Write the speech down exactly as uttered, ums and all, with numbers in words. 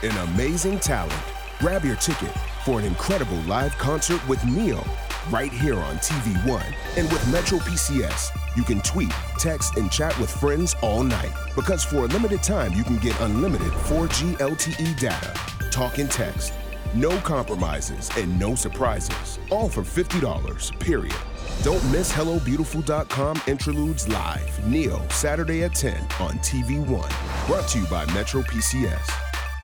and amazing talent. Grab your ticket for an incredible live concert with Neo right here on T V One. And with Metro P C S, you can tweet, text, and chat with friends all night. Because for a limited time, you can get unlimited four G L T E data, talk and text, no compromises, and no surprises. All for fifty dollars, period. Don't miss Hello Beautiful dot com Interludes Live, Neo, Saturday at ten on T V One. Brought to you by Metro P C S.